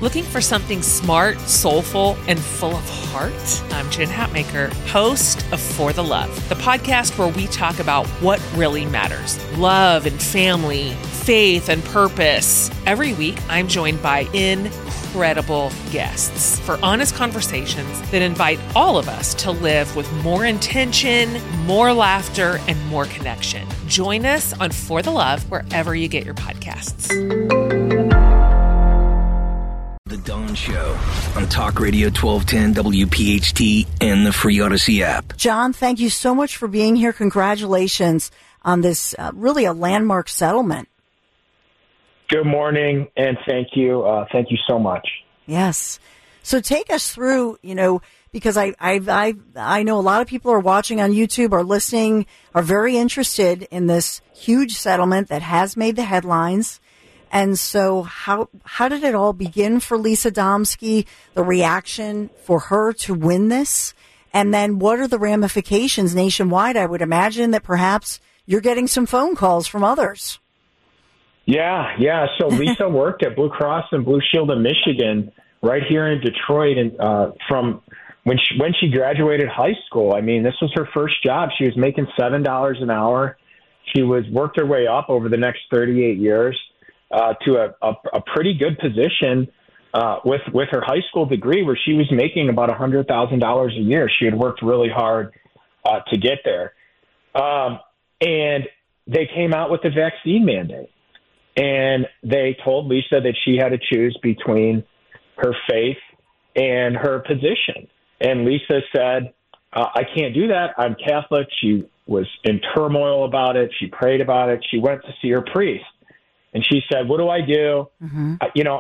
Looking for something smart, soulful, and full of heart? I'm Jen Hatmaker, host of For the Love, the podcast where we talk about what really matters: love and family, faith and purpose. Every week, I'm joined by incredible guests for honest conversations that invite all of us to live with more intention, more laughter, and more connection. Join us on For the Love wherever you get your podcasts. The Dawn Show on Talk Radio 1210 WPHT and the free Odyssey app. John, thank you so much for being here. Congratulations on this really a landmark settlement. Good morning, and thank you. Thank you so much. Yes. So take us through, because I know a lot of people are watching on YouTube, are listening, are very interested in this huge settlement that has made the headlines. And so how did it all begin for Lisa Domsky, the reaction for her to win this? And then what are the ramifications nationwide? I would imagine that perhaps you're getting some phone calls from others. Yeah. So Lisa worked at Blue Cross and Blue Shield of Michigan right here in Detroit, and from when she graduated high school. I mean, this was her first job. She was making $7 an hour. She worked her way up over the next 38 years. To a pretty good position with her high school degree, where she was making about $100,000 a year. She had worked really hard to get there. And they came out with the vaccine mandate. And they told Lisa that she had to choose between her faith and her position. And Lisa said, I can't do that. I'm Catholic. She was in turmoil about it. She prayed about it. She went to see her priest. And she said, what do I do? Mm-hmm.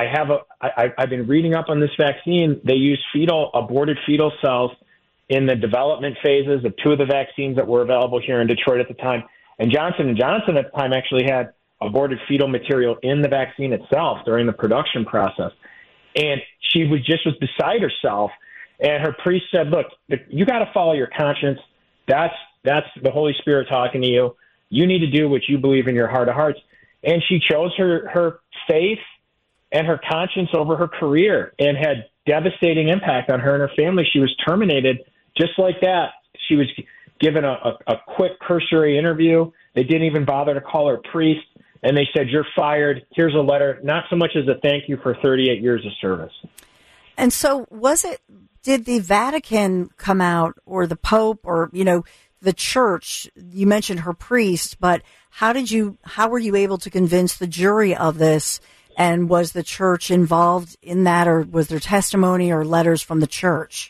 I've been reading up on this vaccine. They use aborted fetal cells in the development phases of two of the vaccines that were available here in Detroit at the time. And Johnson & Johnson at the time actually had aborted fetal material in the vaccine itself during the production process. And she was beside herself. And her priest said, look, you got to follow your conscience. That's the Holy Spirit talking to you. You need to do what you believe in your heart of hearts. And she chose her faith and her conscience over her career, and had devastating impact on her and her family. She was terminated just like that. She was given a quick cursory interview. They didn't even bother to call her priest, and they said, you're fired. Here's a letter, not so much as a thank you for 38 years of service. And so did the Vatican come out, or the Pope, or, the church? You mentioned her priest, but how were you able to convince the jury of this? And was the church involved in that, or was there testimony or letters from the church?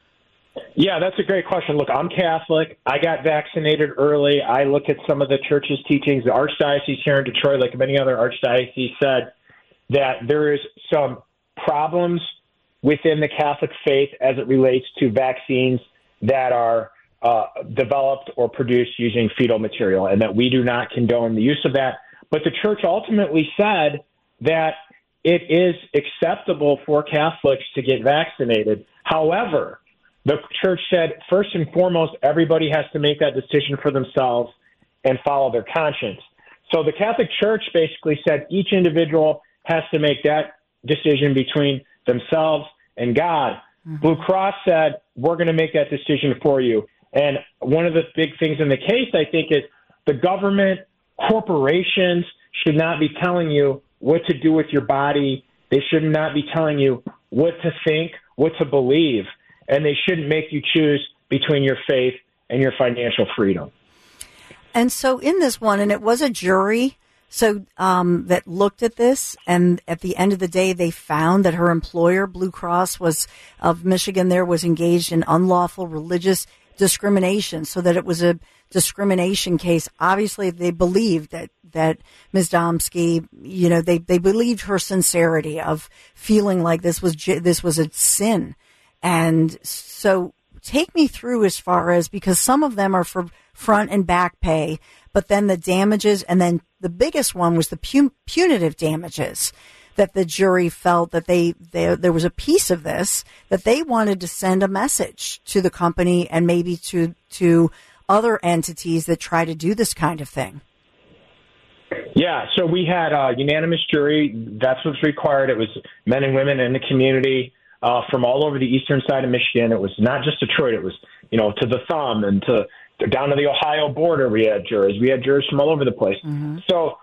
Yeah, that's a great question. Look, I'm Catholic. I got vaccinated early. I look at some of the church's teachings. The Archdiocese here in Detroit, like many other archdioceses, said that there is some problems within the Catholic faith as it relates to vaccines that are developed or produced using fetal material, and that we do not condone the use of that. But the church ultimately said that it is acceptable for Catholics to get vaccinated. However, the church said, first and foremost, everybody has to make that decision for themselves and follow their conscience. So the Catholic Church basically said each individual has to make that decision between themselves and God. Mm-hmm. Blue Cross said, we're going to make that decision for you. And one of the big things in the case, I think, is the government, corporations should not be telling you what to do with your body. They should not be telling you what to think, what to believe. And they shouldn't make you choose between your faith and your financial freedom. And so in this one, and it was a jury that looked at this, and at the end of the day, they found that her employer, Blue Cross of Michigan, was engaged in unlawful religious discrimination, so that it was a discrimination case. Obviously, they believed that Ms. Domsky, they believed her sincerity of feeling like this was a sin. And so take me through as far as, because some of them are for front and back pay, but then the damages, and then the biggest one was the punitive damages, that the jury felt that there was a piece of this that they wanted to send a message to the company and maybe to other entities that try to do this kind of thing. Yeah, so we had a unanimous jury. That's what's required. It was men and women in the community from all over the eastern side of Michigan. It was not just Detroit. It was, to the thumb and down to the Ohio border. We had jurors. We had jurors from all over the place. Mm-hmm. So,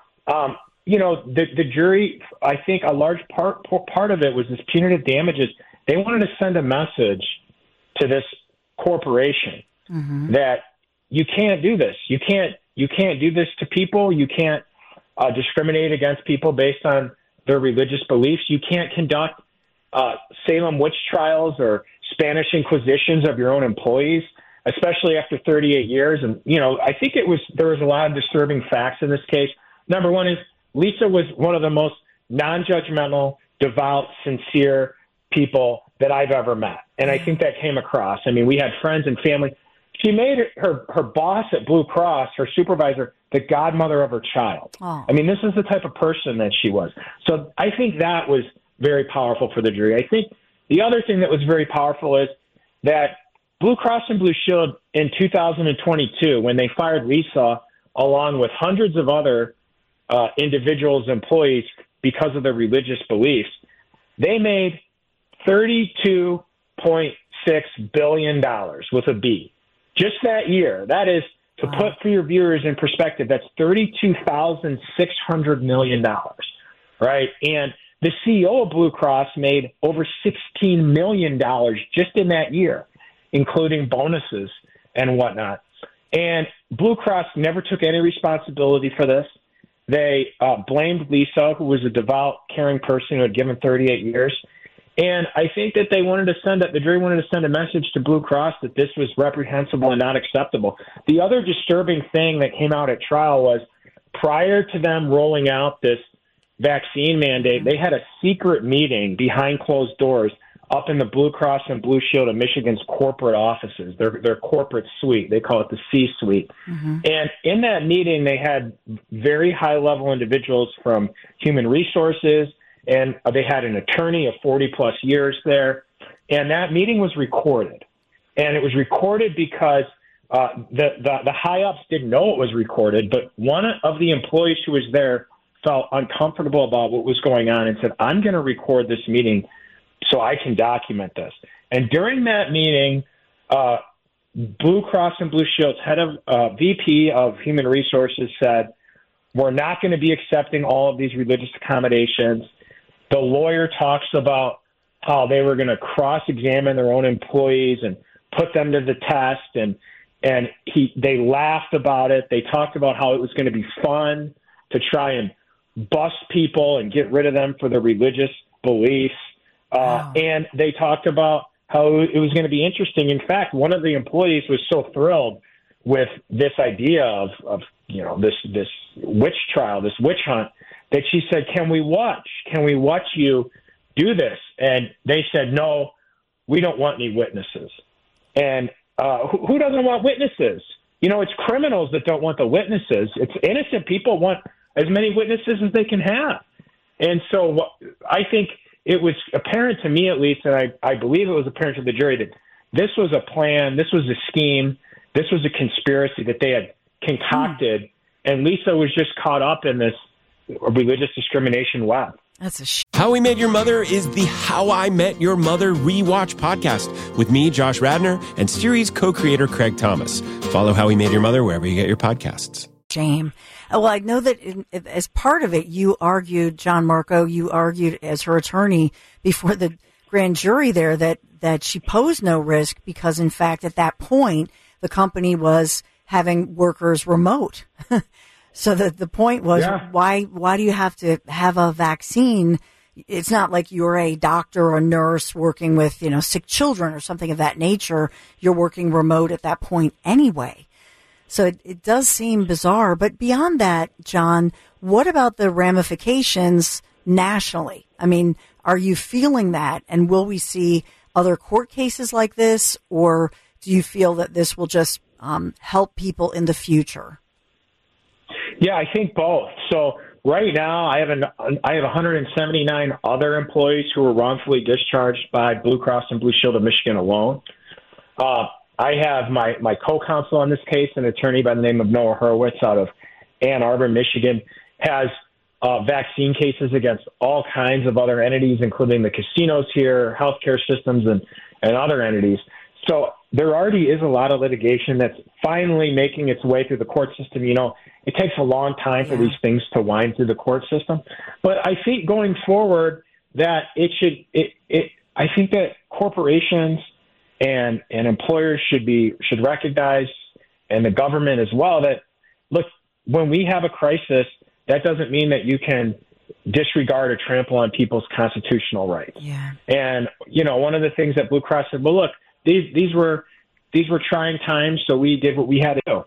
the jury, I think a large part of it was this punitive damages. They wanted to send a message to this corporation that you can't do this. You can't do this to people. You can't discriminate against people based on their religious beliefs. You can't conduct Salem witch trials or Spanish inquisitions of your own employees, especially after 38 years. And, I think there was a lot of disturbing facts in this case. Number one is Lisa was one of the most non-judgmental, devout, sincere people that I've ever met. And I think that came across. I mean, we had friends and family. She made her boss at Blue Cross, her supervisor, the godmother of her child. Oh. I mean, this is the type of person that she was. So I think that was very powerful for the jury. I think the other thing that was very powerful is that Blue Cross and Blue Shield in 2022, when they fired Lisa, along with hundreds of other individuals, employees, because of their religious beliefs, they made $32.6 billion with a B. Just that year. That is, to put for your viewers in perspective, that's $32,600 million, right? And the CEO of Blue Cross made over $16 million just in that year, including bonuses and whatnot. And Blue Cross never took any responsibility for this. They blamed Lisa, who was a devout, caring person who had given 38 years. And I think that the jury wanted to send a message to Blue Cross that this was reprehensible and not acceptable. The other disturbing thing that came out at trial was prior to them rolling out this vaccine mandate, they had a secret meeting behind closed doors up in the Blue Cross and Blue Shield of Michigan's corporate offices, their corporate suite. They call it the C-suite. Mm-hmm. And in that meeting, they had very high-level individuals from human resources, and they had an attorney of 40-plus years there. And that meeting was recorded. And it was recorded because the high-ups didn't know it was recorded, but one of the employees who was there felt uncomfortable about what was going on and said, I'm going to record this meeting so I can document this. And during that meeting, Blue Cross and Blue Shield's head of VP of Human Resources said, we're not going to be accepting all of these religious accommodations. The lawyer talks about how they were going to cross-examine their own employees and put them to the test, and they laughed about it. They talked about how it was going to be fun to try and bust people and get rid of them for their religious beliefs. Wow. And they talked about how it was going to be interesting. In fact, one of the employees was so thrilled with this idea of this witch trial, this witch hunt, that she said, can we watch you do this? And they said, no, we don't want any witnesses. And who doesn't want witnesses? It's criminals that don't want the witnesses. It's innocent people want as many witnesses as they can have. And so I think it was apparent to me, at least, and I believe it was apparent to the jury, that this was a plan, this was a scheme, this was a conspiracy that they had concocted, and Lisa was just caught up in this religious discrimination web. That's How We Met Your Mother is the How I Met Your Mother rewatch podcast with me, Josh Radnor, and series co-creator Craig Thomas. Follow How We Met Your Mother wherever you get your podcasts. Shame. Well, I know that as part of it, you argued, John Marco, as her attorney before the grand jury there that she posed no risk because, in fact, at that point, the company was having workers remote. So the point was, why do you have to have a vaccine? It's not like you're a doctor or a nurse working with, sick children or something of that nature. You're working remote at that point anyway. So it does seem bizarre. But beyond that, John, what about the ramifications nationally? I mean, are you feeling that? And will we see other court cases like this? Or do you feel that this will just help people in the future? Yeah, I think both. So right now, I have 179 other employees who were wrongfully discharged by Blue Cross and Blue Shield of Michigan alone. I have my co-counsel on this case, an attorney by the name of Noah Hurwitz out of Ann Arbor, Michigan. has vaccine cases against all kinds of other entities, including the casinos here, healthcare systems, and other entities. So there already is a lot of litigation that's finally making its way through the court system. You know, it takes a long time for these things to wind through the court system. But I think going forward that I think that corporations and employers should recognize, and the government as well, that, look, when we have a crisis, that doesn't mean that you can disregard or trample on people's constitutional rights. Yeah. And, you know, one of the things that Blue Cross said, well, look, these were trying times, so we did what we had to do.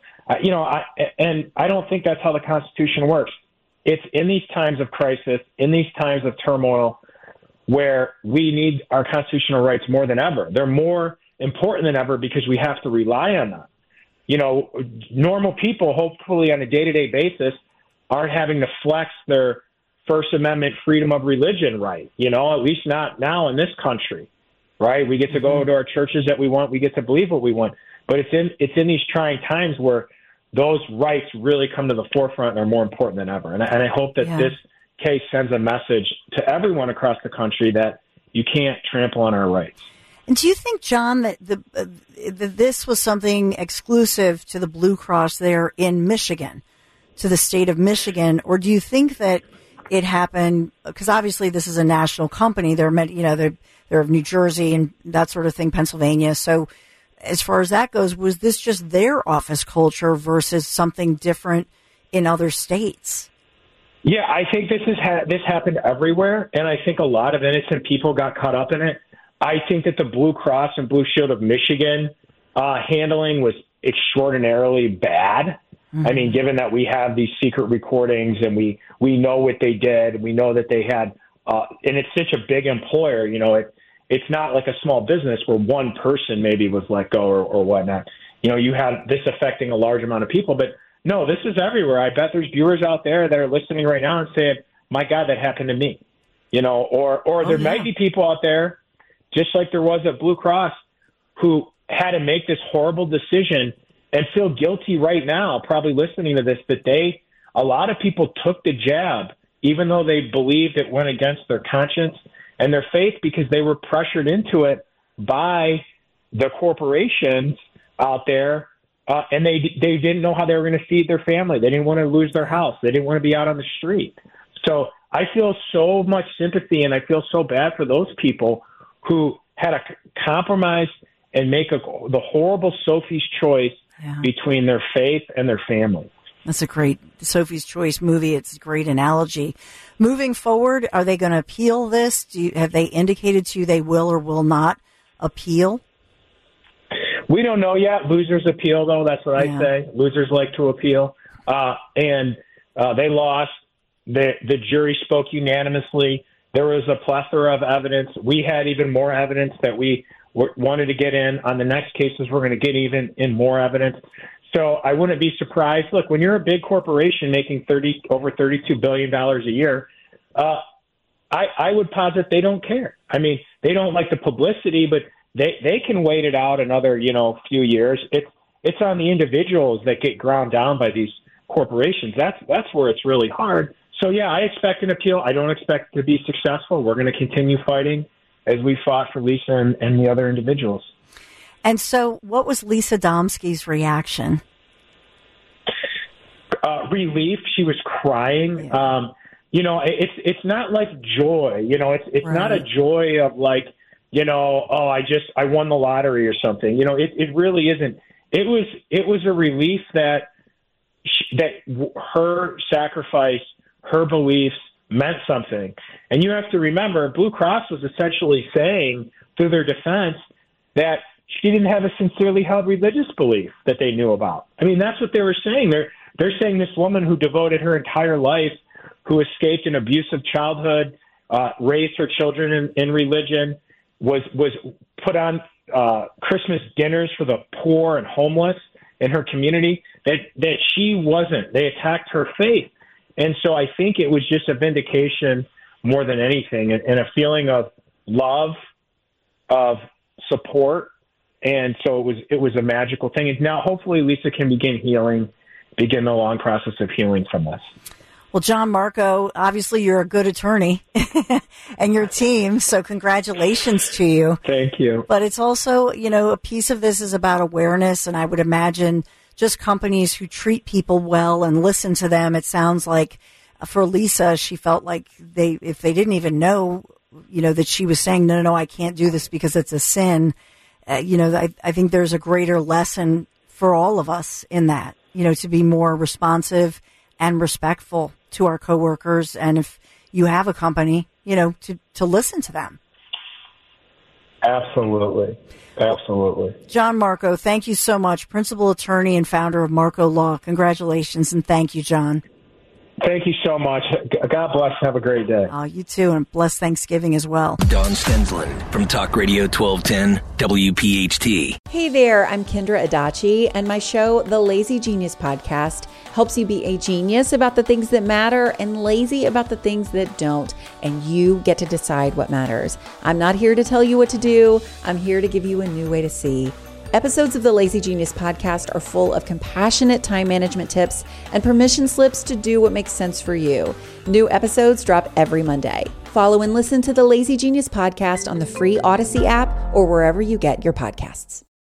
I don't think that's how the Constitution works. It's in these times of crisis, in these times of turmoil, where we need our constitutional rights more than ever. They're more important than ever because we have to rely on them. You know, normal people, hopefully on a day-to-day basis, aren't having to flex their First Amendment freedom of religion right, you know, at least not now in this country, right? We get to go to our churches that we want. We get to believe what we want. But it's in these trying times where those rights really come to the forefront and are more important than ever. And I hope that this case sends a message to everyone across the country that you can't trample on our rights. And do you think, John, that this was something exclusive to the Blue Cross there in Michigan, to the state of Michigan, or do you think that it happened because obviously this is a national company? They're of New Jersey and that sort of thing, Pennsylvania. So as far as that goes, was this just their office culture versus something different in other states? Yeah, I think this happened everywhere, and I think a lot of innocent people got caught up in it. I think that the Blue Cross and Blue Shield of Michigan handling was extraordinarily bad. I mean, given that we have these secret recordings and we know what they did, we know that they had, and it's such a big employer, you know, it's not like a small business where one person maybe was let go or whatnot. You know, you have this affecting a large amount of people, but no, this is everywhere. I bet there's viewers out there that are listening right now and saying, my God, that happened to me, you know, or there might be people out there, just like there was at Blue Cross, who had to make this horrible decision and feel guilty right now, probably listening to this, that a lot of people took the jab, even though they believed it went against their conscience and their faith, because they were pressured into it by the corporations out there, and they didn't know how they were going to feed their family. They didn't want to lose their house. They didn't want to be out on the street. So I feel so much sympathy, and I feel so bad for those people who had to compromise and make the horrible Sophie's Choice between their faith and their family. That's a great Sophie's Choice movie. It's a great analogy. Moving forward, are they going to appeal this? Have they indicated to you they will or will not appeal? We don't know yet. Losers appeal, though. That's what I say. Losers like to appeal. And they lost. The jury spoke unanimously. There was a plethora of evidence. We had even more evidence that we wanted to get in. On the next cases, we're going to get even in more evidence. So I wouldn't be surprised. Look, when you're a big corporation making over $32 billion a year, I would posit they don't care. I mean, they don't like the publicity, but they can wait it out another, few years. It's on the individuals that get ground down by these corporations. That's where it's really hard. So, yeah, I expect an appeal. I don't expect it to be successful. We're going to continue fighting as we fought for Lisa and the other individuals. And so what was Lisa Domsky's reaction? Relief. She was crying. Yeah. It's not like joy. It's not a joy of like, I won the lottery or something. It really isn't. It was a relief that her sacrifice, her beliefs meant something. And you have to remember, Blue Cross was essentially saying through their defense that she didn't have a sincerely held religious belief that they knew about. I mean, that's what they were saying. They're saying this woman who devoted her entire life, who escaped an abusive childhood, raised her children in religion, was put on Christmas dinners for the poor and homeless in her community, that she wasn't. They attacked her faith. And so I think it was just a vindication more than anything, and a feeling of love, of support. And so it was a magical thing. And now hopefully Lisa can begin the long process of healing from this. Well, John Marco, obviously you're a good attorney and your team, so congratulations to you. Thank you. But it's also, a piece of this is about awareness, and I would imagine just companies who treat people well and listen to them. It sounds like for Lisa, she felt like if they didn't even know, that she was saying, no, I can't do this because it's a sin. I think there's a greater lesson for all of us in that, to be more responsive and respectful to our coworkers. And if you have a company, to listen to them. Absolutely. John Marco, thank you so much. Principal attorney and founder of Marco Law. Congratulations. And thank you, John. Thank you so much. God bless. Have a great day. Oh, you too. And blessed Thanksgiving as well. Dawn Stensland from Talk Radio 1210 WPHT. Hey there, I'm Kendra Adachi, and my show, The Lazy Genius Podcast, helps you be a genius about the things that matter and lazy about the things that don't, and you get to decide what matters. I'm not here to tell you what to do. I'm here to give you a new way to see. Episodes of the Lazy Genius Podcast are full of compassionate time management tips and permission slips to do what makes sense for you. New episodes drop every Monday. Follow and listen to the Lazy Genius Podcast on the free Odyssey app or wherever you get your podcasts.